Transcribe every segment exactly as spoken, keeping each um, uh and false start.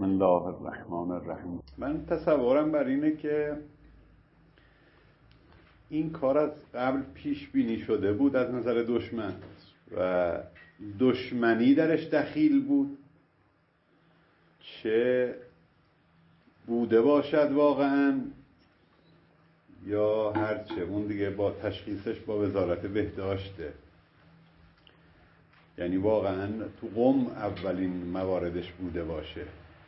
بسم الله الرحمن الرحیم. من تصورم بر اینه که این کار از قبل پیش بینی شده بود از نظر دشمن و دشمنی درش دخیل بود، چه بوده باشد واقعا یا هرچه اون دیگه با تشخیصش با وزارت بهداشته. یعنی واقعا تو قم اولین مواردش بوده باشه.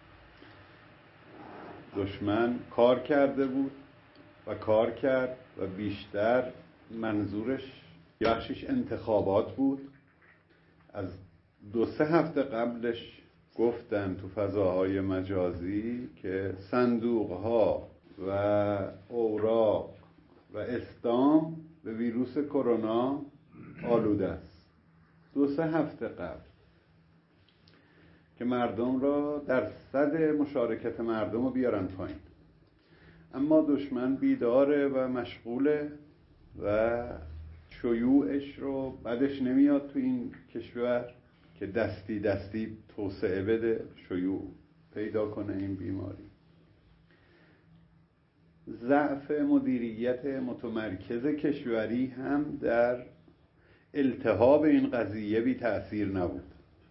دشمن کار کرده بود و کار کرد و بیشتر منظورش بخشش انتخابات بود. از دو سه هفته قبلش گفتن تو فضاهای مجازی که صندوقها و اوراق و استام به ویروس کرونا آلوده است. دو سه هفته قبل که مردم را درصد مشارکت مردم رو بیارن پایین. اما دشمن بیداره و مشغوله و شیوعش رو بعدش نمیاد تو این کشور که دستی دستی توسعه بده، شیوع پیدا کنه این بیماری. ضعف مدیریت متمرکز کشوری هم در التهاب این قضیه بی تأثیر نبود.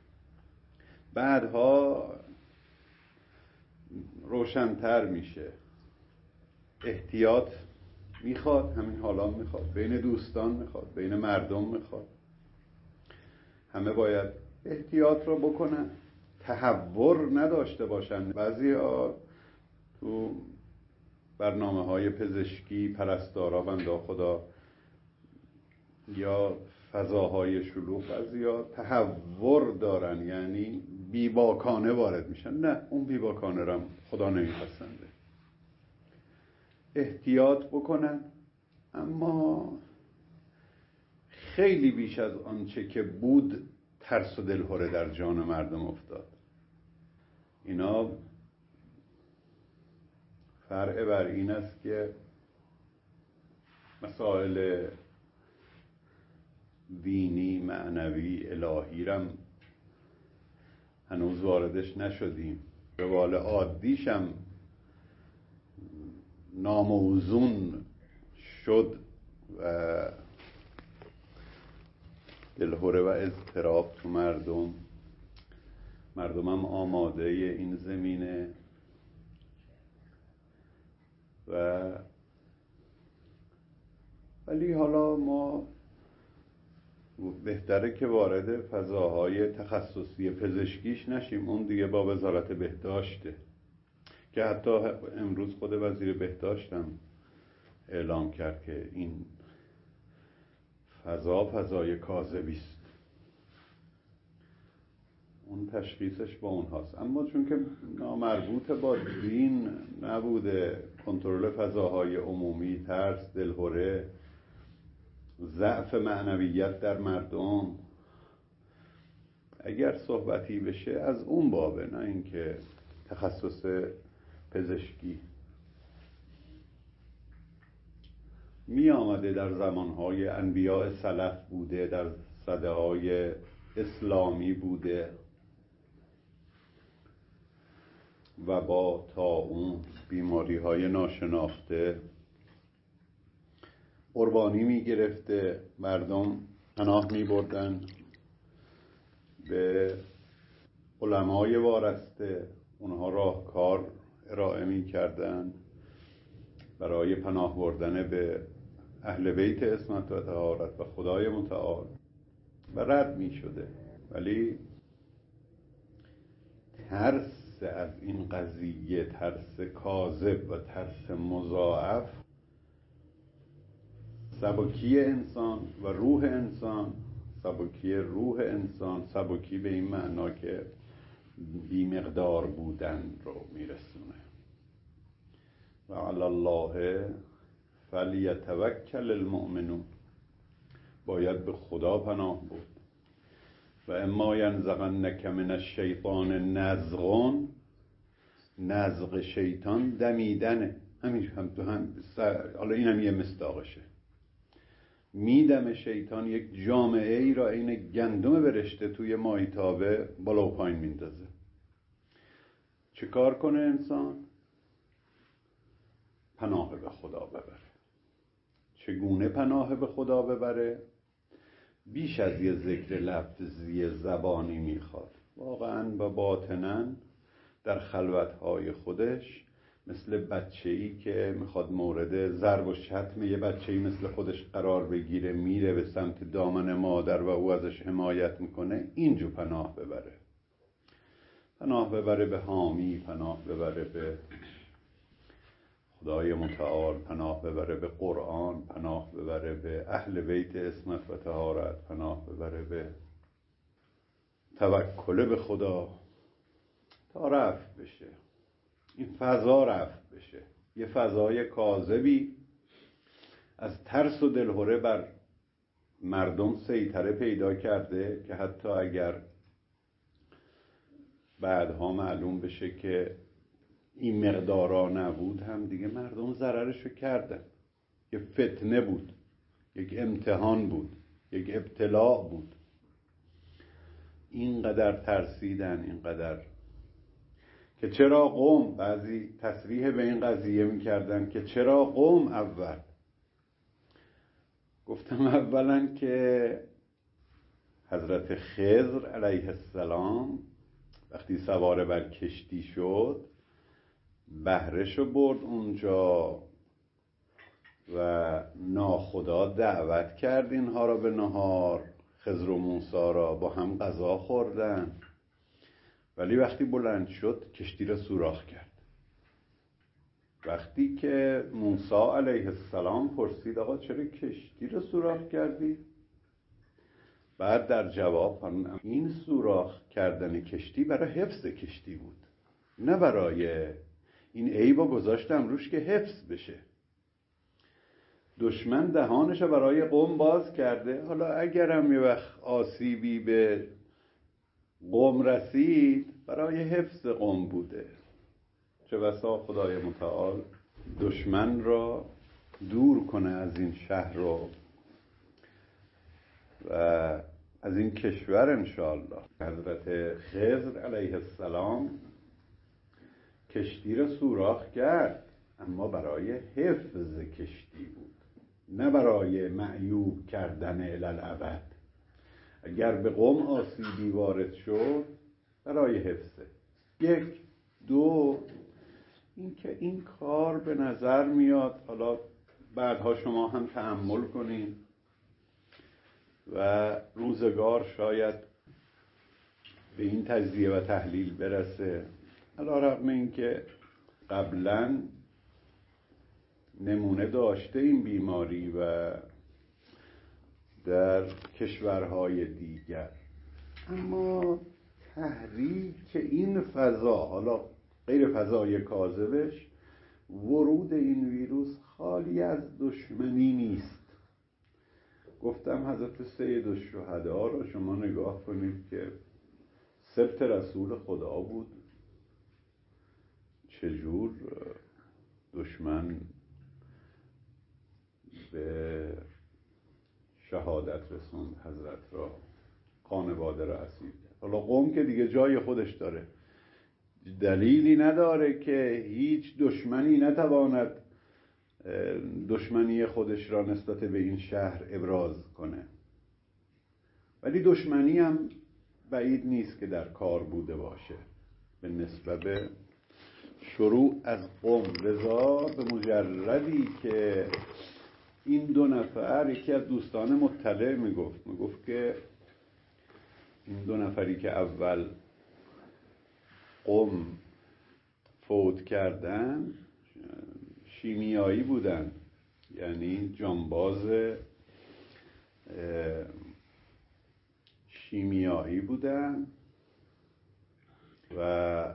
بعدها روشن‌تر میشه. احتیاط میخواد، همین حالا میخواد، بین دوستان میخواد، بین مردم میخواد. همه باید احتیاط رو بکنن، تهور نداشته باشن. بعضیا تو برنامه های پزشکی، پرستارا، بنده خدا یا فضاهای شلوغ، بعضیا تهور دارن، یعنی بیباکانه وارد میشن. نه، اون بیباکانه رو خدا نمیپسنده. احتیاط بکنن، اما خیلی بیش از آنچه که بود ترس و دلهره در جان مردم افتاد. اینا فرع بر این است که مسائل دینی، معنوی، الهی رم هنوز واردش نشدیم. روال عادیشم ناموزون شد و دلهره و اضطراب تو مردم. مردمم آماده این زمینه و ولی حالا ما بهتره که وارد فضاهای تخصصی پزشکیش نشیم. اون دیگه با وزارت بهداشته که حتی امروز خود وزیر بهداشتم اعلام کرد که این فضا فضای کاذبی است. اون تشخیصش با اونهاست. اما چون که نامربوط با دین نبوده، کنترل فضاهای عمومی، ترس، دلهره، ضعف معنویت در مردم، اگر صحبتی بشه از اون بابه، نه اینکه تخصص پزشکی. می آمده در زمانهای انبیاء سلف بوده، در سده‌های اسلامی بوده و با طاعون، بیماری های ناشناخته قربانی می گرفته. مردم پناه می بردن به علمای وارسته، اونها راهکار ارائه می کردن برای پناه بردن به اهل بیت عصمت و طهارت و خدای متعال و رد می شده. ولی ترس از این قضیه، ترس کاذب و ترس مضاعف، سبکی انسان و روح انسان، سبکی روح انسان، سبکی به این معنا که بی مقدار بودن رو میرسونه. و علی الله فلیتوکل المؤمنون. باید به خدا پناه بود. و اما ینزغنک من الشیطان نزغ، نزغ شیطان دمیدنه. همین هم تو هم حالا اینم یه مصداقشه. میدم شیطان یک جامعه ای را این گندم برشته توی ماهیتابه بالا و پایین میندازه. چه کار کنه انسان؟ پناه به خدا ببره. چگونه پناه به خدا ببره؟ بیش از یه ذکر لفظی زبانی میخواد. واقعا و باطناً در خلوتهای خودش مثل بچه‌ای که میخواد مورد ضرب و شتم یه بچه‌ای مثل خودش قرار بگیره، میره به سمت دامن مادر و او ازش حمایت میکنه، اینجور پناه ببره. پناه ببره به حامی، پناه ببره به خدای متعال، پناه ببره به قرآن، پناه ببره به اهل بیت عصمت و طهارت، پناه ببره به توکل به خدا تا رفع بشه، این فضا رفع بشه. یه فضای کاذبی از ترس و دلهره بر مردم سیطره پیدا کرده که حتی اگر بعدها معلوم بشه که این مقدارا نبود هم دیگه مردم ضررشو کردن. یه فتنه بود، یک امتحان بود، یک ابتلاع بود. اینقدر ترسیدن، اینقدر که چرا قوم، بعضی تصریح به این قضیه میکردن که چرا قوم اول. گفتم اولا که حضرت خضر علیه السلام وقتی سوار بر کشتی شد بهره‌شو برد اونجا و ناخدا دعوت کرد اینها را به نهار. خضر و موسی را با هم غذا خوردن، ولی وقتی بلند شد کشتی را سوراخ کرد. وقتی که موسی علیه السلام پرسید آقا چرا کشتی را سوراخ کردی؟ بعد در جواب این سوراخ کردن کشتی برای حفظ کشتی بود، نه برای این عیبا گذاشتم روش که حفظ بشه. دشمن دهانشو برای قوم باز کرده، حالا اگرم یه وقت آسیبی به قوم رسید برای حفظ قوم بوده. چه بسا خدای متعال دشمن را دور کنه از این شهر رو و از این کشور انشاءالله. حضرت خضر علیه السلام کشتی را سوراخ کرد، اما برای حفظ کشتی بود، نه برای معیوب کردن الالعبد. اگر به قوم آسیبی وارد شد برای حفظه. یک دو این که این کار به نظر میاد، حالا بعدها شما هم تأمل کنین و روزگار شاید به این تجزیه و تحلیل برسه، علی رغم این که قبلا نمونه داشته این بیماری و در کشورهای دیگر، اما تحریک این فضا، حالا غیر فضای کاذبش، ورود این ویروس خالی از دشمنی نیست. گفتم حضرت سید الشهدا رو شما نگاه کنید که سبط رسول خدا بود، چجور دشمن به شهادت رسوند حضرت را، خانواده را اسیر کرد. حالا قوم که دیگه جای خودش داره، دلیلی نداره که هیچ دشمنی نتواند دشمنی خودش را نسبت به این شهر ابراز کنه، ولی دشمنی هم بعید نیست که در کار بوده باشه به نسبت شروع از قوم. لذا به مجردی که این دو نفر، یکی از دوستان مطلع میگفت میگفت که این دو نفری که اول قوم فوت کردن شیمیایی بودن، یعنی جانباز شیمیایی بودن و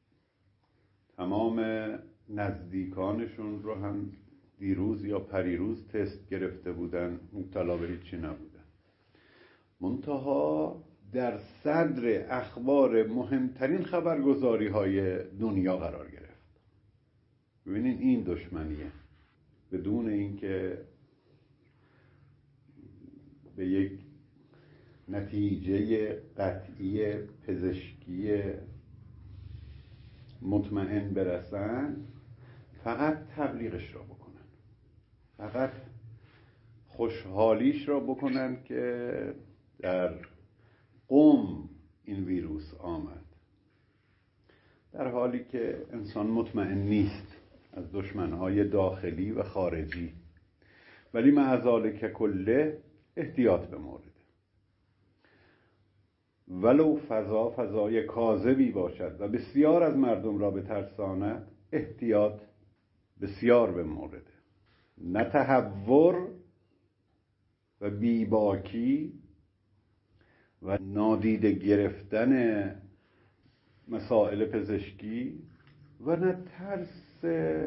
تمام نزدیکانشون رو هم دیروز یا پریروز تست گرفته بودن، مبتلا به هیچی نبودن. منتها در صدر اخبار مهمترین خبرگزاری های دنیا قرار گرفت. ببینین این دشمنیه، بدون اینکه به یک نتیجه قطعی پزشکی مطمئن برسن فقط تبلیغش را بکنن، فقط خوشحالیش را بکنن که در قم این ویروس آمد، در حالی که انسان مطمئن نیست از دشمنهای داخلی و خارجی، ولی مع ذالک کله احتیاط به مورد، ولو فضا فضای کاذبی باشد و بسیار از مردم را بترساند، احتیاط بسیار به مورد، نه تهور و بیباکی و نادیده گرفتن مسائل پزشکی و نه ترس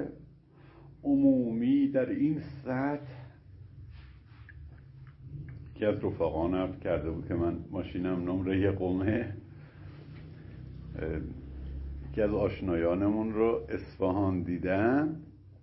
عمومی در این سطح که از رفقان عرض کرده بود که من ماشینم نمره قمه، که از آشنایانمون رو اصفهان دیدم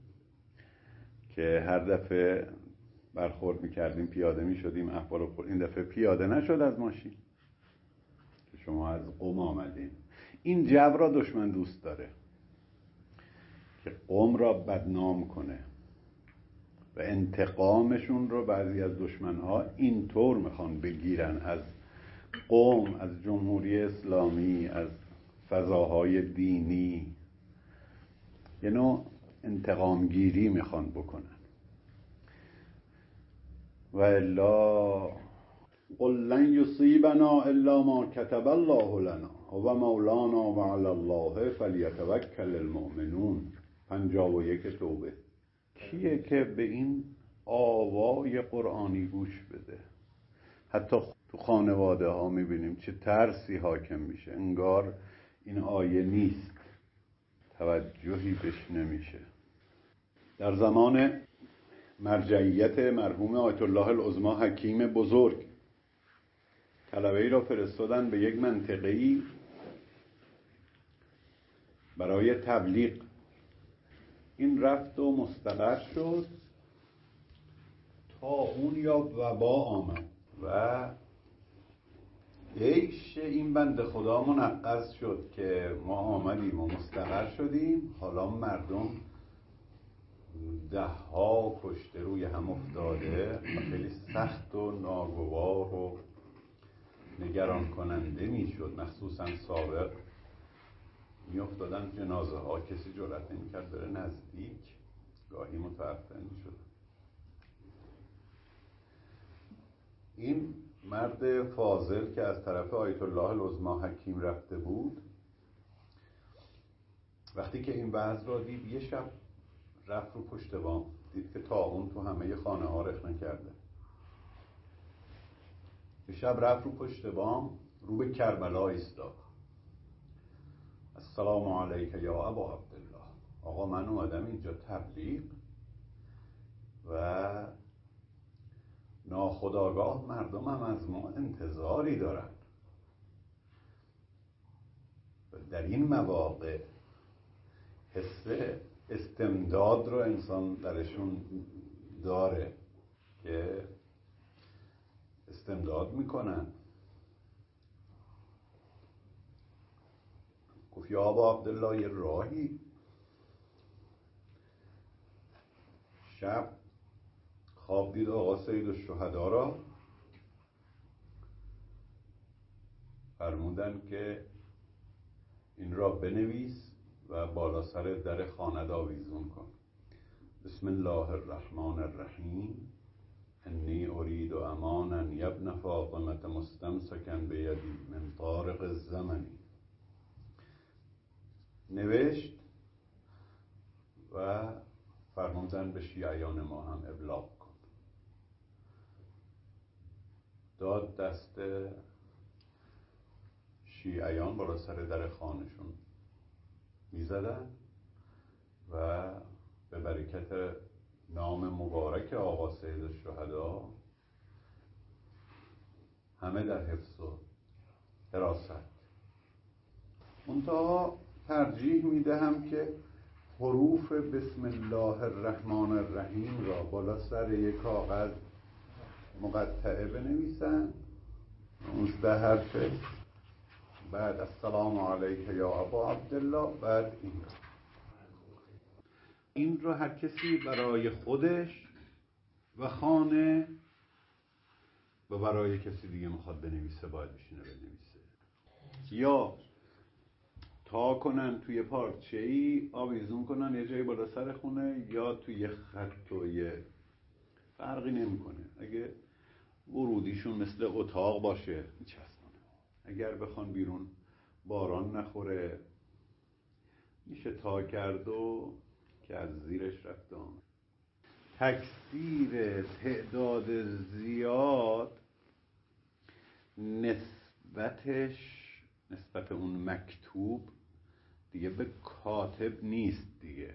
که هر دفعه برخورد میکردیم پیاده میشدیم احوال خود، این دفعه پیاده نشد از ماشین که شما از قم آمدین. این جو را دشمن دوست داره که قم را بدنام کنه و انتقامشون رو بعضی از دشمنها اینطور میخوان بگیرن از قم، از جمهوری اسلامی، از فضاهای دینی، یه نوع انتقامگیری میخوان بکنن. و الا قل لن یصیبنا الا ما کتب الله لنا و مولانا و علی الله فلیتوکل المؤمنون. پنجاه و یک توبه. کیه که به این آوای قرآنی گوش بده؟ حتی تو خانواده ها میبینیم چه ترسی حاکم میشه، انگار این آیه نیست، توجهی بهش نمیشه. در زمان مرجعیت مرحوم آیت الله العظمی حکیم بزرگ، طلبه‌ای را فرستادن به یک منطقه‌ای برای تبلیغ. این رفت و مستقر شد تا اون یا وبا آمد و عیش این بنده خدا منقض شد که ما آمدیم و مستقر شدیم، حالا مردم ده ها کشته روی هم افتاده و خیلی سخت و ناگوار و نگران کننده می شد. مخصوصا سابق می افتادن جنازه ها، کسی جرأت نمی کرد بره نزدیک، گاهی متوفی می شد. این مرد فاضل که از طرف آیت الله العظمی حکیم رفته بود، وقتی که این وضع را دید، یه شب رفت رو پشت بام، دید که طاعون تو همه خانه ها رخنه کرده. یه شب رفت رو پشت بام، رو به کربلا ایستاد. السلام علیک یا ابا عبدالله. آقا من اومدم اینجا تبلیغ و ناخودآگاه مردم هم از ما انتظاری دارن و در این مواقع حس استمداد رو انسان درشون داره که استمداد میکنن. گفت یا ابا عبدالله، یه راهی. شب خواب دید آقا سید الشهدا را، فرمودن که این را بنویس و بالا سر در خانه آویزون کن. بسم الله الرحمن الرحیم، انی ارید امانا یبن فاطمه مستمسکا بیدی من طارق الزمن. نوشت و فرمودن به شیعیان ما هم ابلاغ کن. داد دست شیعیان، بالا سر در خانشون میزدن و به برکت نام مبارک آقا سید الشهدا همه در حفظ و حراست. منتها ترجیح میدهم که حروف بسم الله الرحمن الرحیم را بالا سر یک کاغذ مقطعه بنویسن، نوزده حرفه، بعد السلام علیک یا ابا عبدالله، بعد این رو این رو هر کسی برای خودش و خانه و برای کسی دیگه میخواد بنویسه باید بشینه بنویسه، یا تا کنن توی پارچه‌ای آویزون کنن یه جایی بالا سر خونه، یا توی خط و یه فرقی نمیکنه. اگه ورودیشون مثل اتاق باشه میچسبونه، اگر بخوان بیرون باران نخوره میشه تا کرد و که از زیرش رفت آمد. تکثیر تعداد زیاد نسبتش نسبت اون مکتوب دیگه به کاتب نیست، دیگه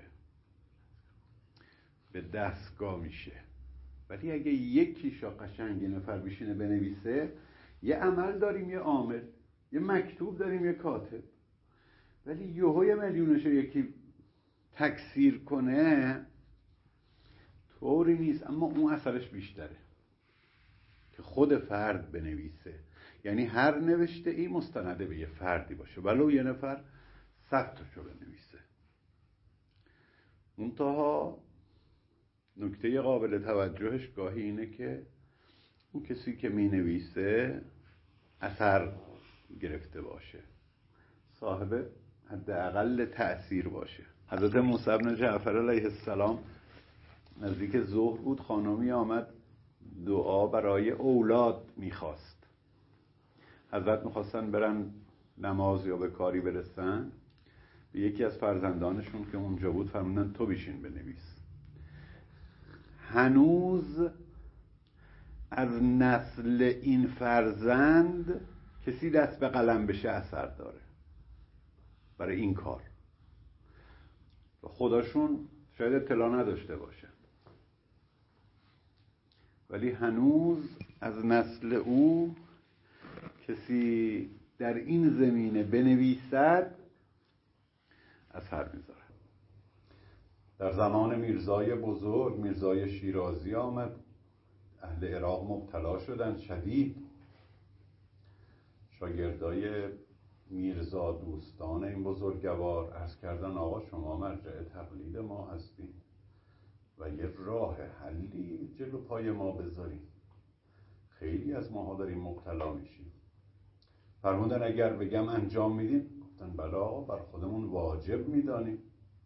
به دستگاه میشه. ولی اگه یکیشا قشنگ یه نفر بشینه بنویسه، یه عمل داریم یه عامل، یه مکتوب داریم یه کاتب. ولی یهو یه میلیونشو یکی تکثیر کنه طوری نیست، اما اون اثرش بیشتره که خود فرد بنویسه. یعنی هر نوشته ای مستنده به یه فردی باشه، ولو یه نفر صدتاشو بنویسه. منتها نکته قابل توجهش گاهی اینه که اون کسی که می نویسه اثر گرفته باشه، صاحب حداقل تأثیر باشه. حضرت موسی بن جعفر علیه السلام نزدیک ظهر بود، خانمی آمد دعا برای اولاد میخواست. حضرت میخواستن برن نماز یا به کاری برسن، به یکی از فرزندانشون که اونجا بود فرمودن تو بشین بنویس. هنوز از نسل این فرزند کسی دست به قلم بشه اثر داره برای این کار، و خداشون شاید اطلاع نداشته باشه، ولی هنوز از نسل او کسی در این زمینه بنویسد اثر میذاره. در زمان میرزای بزرگ، میرزای شیرازی آمد، اهل عراق مبتلا شدن شدید. شاگردای میرزا دوستان این بزرگوار عرض کردن آقا شما مرجع تقلید ما هستین و یه راه حلی جلو پای ما بذاریم، خیلی از ماها داریم مبتلا میشیم. فرمودن اگر بگم انجام میدیم؟ گفتن بله آقا، بر خودمون واجب میدانیم.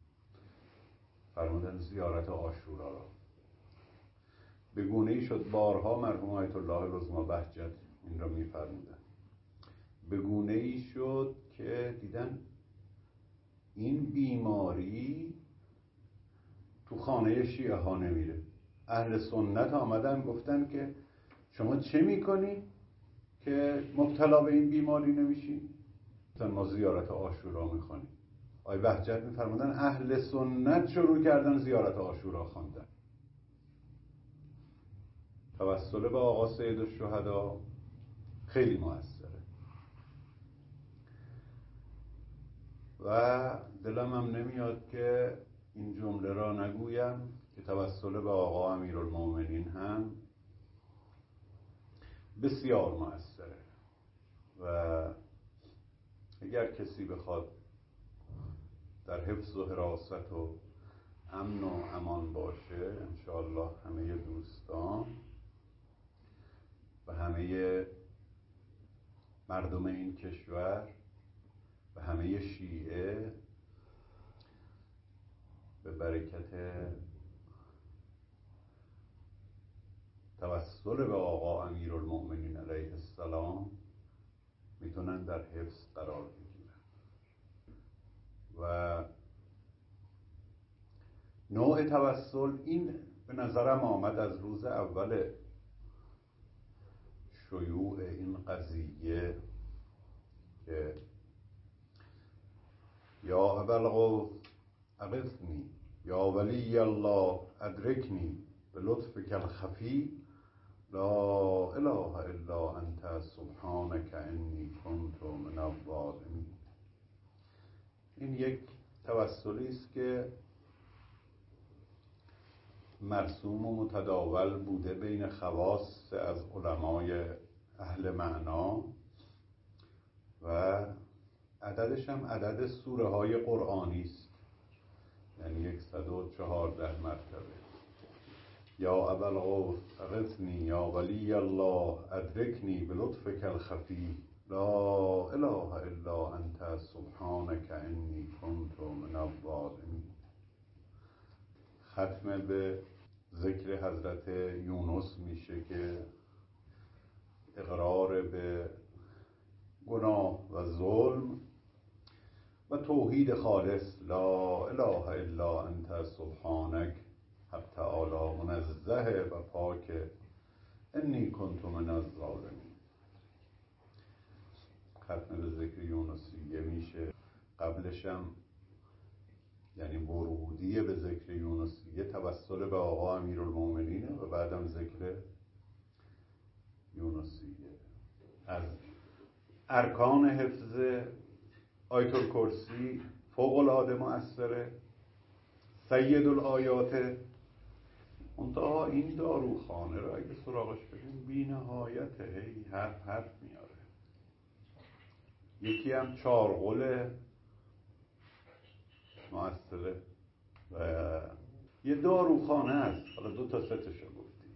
فرمودن زیارت عاشورا را. به گونه‌ای شد بارها مرحوم آیت الله العظمی بهجت این را میفرمودن، به گونه‌ای شد که دیدن این بیماری تو خانه شیعه ها نمیره. اهل سنت آمدن گفتن که شما چه میکنی که مبتلا به این بیماری نمیشی؟ گفتن ما زیارت عاشورا میخوانیم. آی بهجت میفرمودن اهل سنت شروع کردن زیارت عاشورا خواندن. توسل به آقا سید الشهدا خیلی موثره و دلم هم نمیاد که این جمله را نگویم که توسل به آقا امیرالمومنین هم بسیار موثره و اگر کسی بخواد در حفظ و حراست و امن و امان باشه، انشاءالله همه دوستان و همه مردم این کشور و همه شیعه به برکت توسل به آقا امیرالمومنین علیه السلام میتونن در حفظ قرار بگیرن. و نوع توسل این به نظرم آمد از روز اول شیوع این قضیه که یا ابوالقوس اغثنی یا ولی الله ادرکنی به لطفک الخفی لا اله الا انت سبحانک انی کنت من الظالمین. این یک توسلی است که مرسوم و متداول بوده بین خواص از علمای اهل معنا و عددش هم عدد سوره های قرآنی است، یعنی صد و چهارده مرتبه. یا ابوالقوس اغثنی یا ولی الله ادرکنی بلطفک الخفی لا اله الا انت سبحانک انی کنت من الظالمین. ختم به ذکر حضرت یونس میشه که اقرار به گناه و ظلم و توحید خالص، لا اله الا انت سبحانک، حق تعالی منزه و پاک، انی کنت من الظالمین. ختم به ذکر یونسیه میشه. قبلش هم یعنی ورودی به ذکر یونسیه توسل به آقا امیرالمومنینه و بعدم ذکر یونسیه. از ارکان حفظ آیت الکرسی فوق العاده مؤثره، سید الآیات. منتها این داروخانه رو اگه سراغش بریم بی نهایت، هی حرف حرف میاره. یکی هم چارقل مؤثره و یه داروخانه است. حالا دو تا ستشو گفتیم،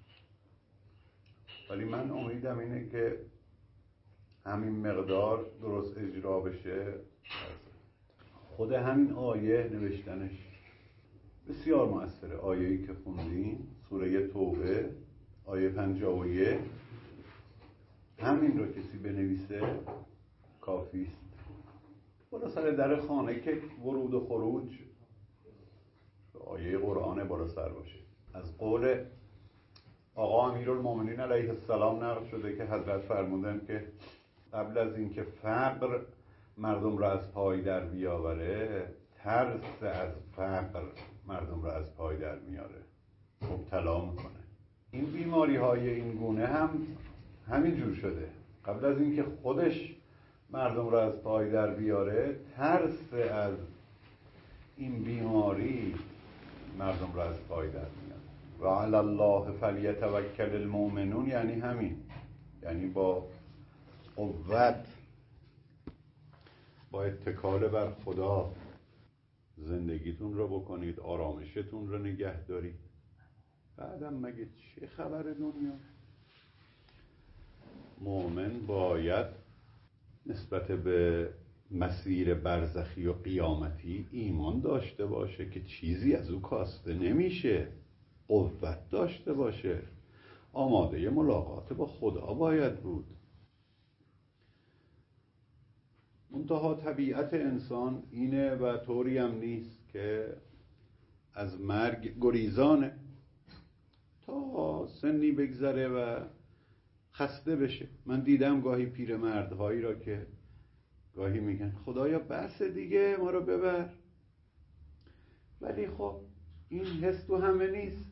ولی من امیدم اینه که همین مقدار درست اجرا بشه. خود همین آیه نوشتنش بسیار مؤثره. آیه‌ای که خوندیم سوره توبه آیه پنجاه و یک، همین رو کسی بنویسه کافیست. بالا سر در خانه که ورود و خروج آیه قرآن بالا سر باشه. از قول آقا امیرالمومنین علیه السلام نقل شده که حضرت فرمودن که قبل از اینکه فقر مردم را از پای در بیاوره، ترس از فقر مردم را از پای در میاره، مبتلا میکنه. این بیماری های این گونه هم همین جور شده. قبل از اینکه خودش مردم را از پای در بیاره، ترس از این بیماری مردم را از پای در میاره. و علی الله فلیتوکل المؤمنون، یعنی همین، یعنی با قوت، با اتکال بر خدا زندگیتون رو بکنید، آرامشتون رو نگه دارید. بعدم مگه چه خبر دنیا؟ مؤمن باید نسبت به مسیر برزخی و قیامتی ایمان داشته باشه که چیزی از او کاسته نمیشه، قوت داشته باشه، آماده ملاقات با خدا باید بود. منتها طبیعت انسان اینه و طوری هم نیست که از مرگ گریزانه تا سنی بگذره و خسته بشه. من دیدم گاهی پیرمردهایی را که گاهی میگن خدایا بس دیگه ما رو ببر، ولی خب این حس تو همه نیست.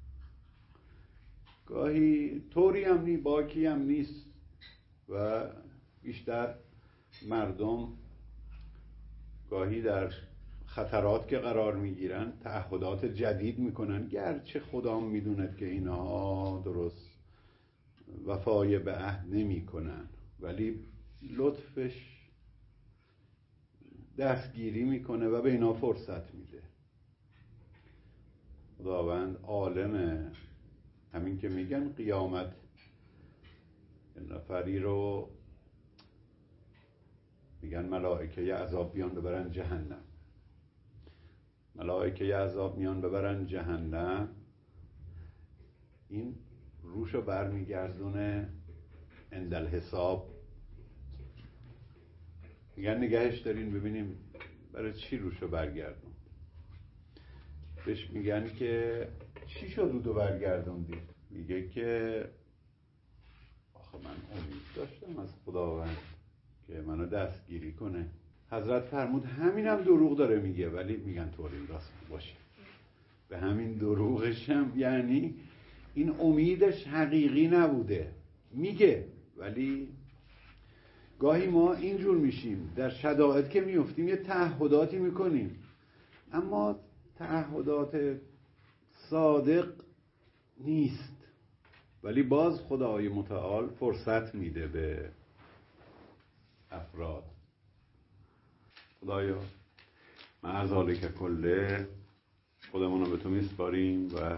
گاهی طوری هم نی، باکی هم نیست و بیشتر مردم گاهی در خطرات که قرار میگیرن تعهدات جدید میکنن، گرچه خدا میدوند که اینها درست وفای به عهد نمی کنن، ولی لطفش دستگیری میکنه و به اینا فرصت میده. خداوند عالمه. همین که میگن قیامت نفری رو میگن ملائکه ی عذاب بیان ببرن جهنم، ملائکه ی عذاب میان ببرن جهنم، این روشو برمیگردونه اندل حساب. میگن نگهش دارین ببینیم برای چی روشو برگردون. بهش میگن که چی شد رو برگردوندی؟ میگه که آخه من امید داشتم از خداوند که منو دستگیری کنه. حضرت فرمود همینم دروغ داره میگه، ولی میگن طوری راست باشه. به همین دروغش هم یعنی این امیدش حقیقی نبوده، میگه. ولی گاهی ما اینجور میشیم در شدائد که میفتیم یه تعهداتی میکنیم، اما تعهدات صادق نیست، ولی باز خدای متعال فرصت میده به افراد. خدایا معذالک کله خودمون رو به تو میسپاریم و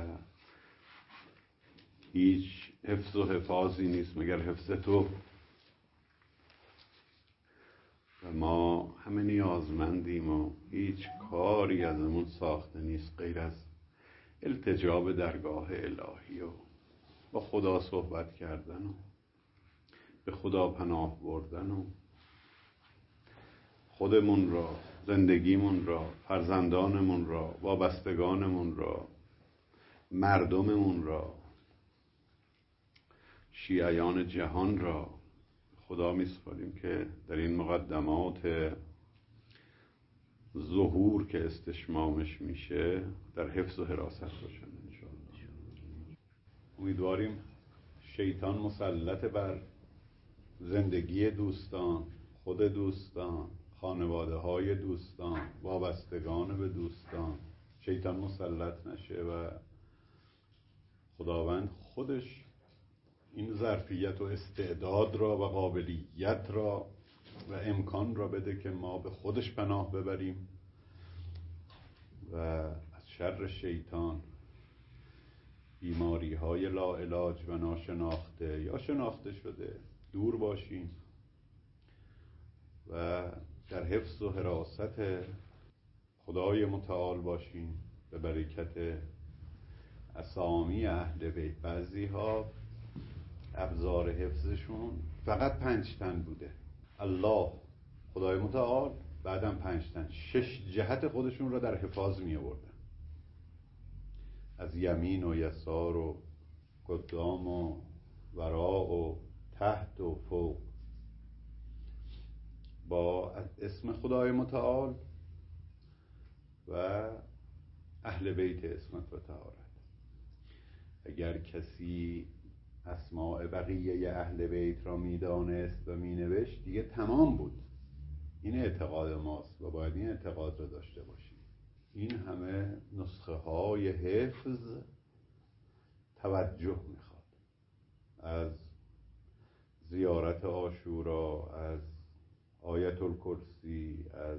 هیچ حفظ و حفاظی نیست مگر حفظ تو و ما همه نیازمندیم و هیچ کاری ازمون ساخته نیست غیر از التجا به درگاه الهی و با خدا صحبت کردن و به خدا پناه بردن و خودمون را، زندگیمون را، فرزندانمون را، وابستگانمون را، مردممون را، شیعیان جهان را خدا میسپاریم که در این مقدمات ظهور که استشمامش میشه در حفظ و حراست باشن انشاءالله. امیدواریم شیطان مسلط بر زندگی دوستان، خود دوستان، خانواده های دوستان، وابستگان به دوستان شیطان مسلط نشه و خداوند خودش این ظرفیت و استعداد را و قابلیت را و امکان را بده که ما به خودش پناه ببریم و از شر شیطان، بیماری های لا علاج و ناشناخته یا شناخته شده دور باشیم و در حفظ و حراست خدای متعال باشیم به برکت اسامی اهل بیت. بعضی ها ابزار حفظشون فقط پنج تن بوده، الله، خدای متعال، بعدم پنج تن، شش جهت خودشون را در حفاظ می آوردن، از یمین و یسار و قدام و وراء و تحت و فوق، با اسم خدای متعال و اهل بیت عصمت و طهارت. اگر کسی اسماء بقیه اهل بیت را میدانست و مینوشت دیگه تمام بود. این اعتقاد ماست و باید این اعتقاد را داشته باشیم. این همه نسخه های حفظ توجه میخواد، از زیارت عاشورا، از آیت الکرسی، از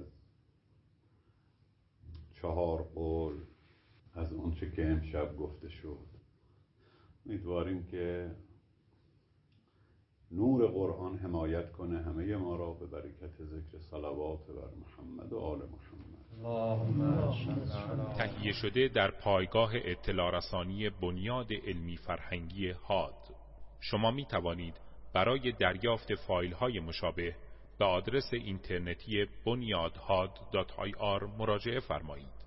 چهار قول، از اون چه که امشب گفته شد. امیدواریم که نور قرآن حمایت کنه همه ما را به برکت ذکر صلوات بر محمد و آل محمد. تهیه شده در پایگاه اطلاع رسانی بنیاد علمی فرهنگی هاد. شما می توانید برای دریافت فایل های مشابه به آدرس اینترنتی بنیاد هاد دات آی آر مراجعه فرمایید.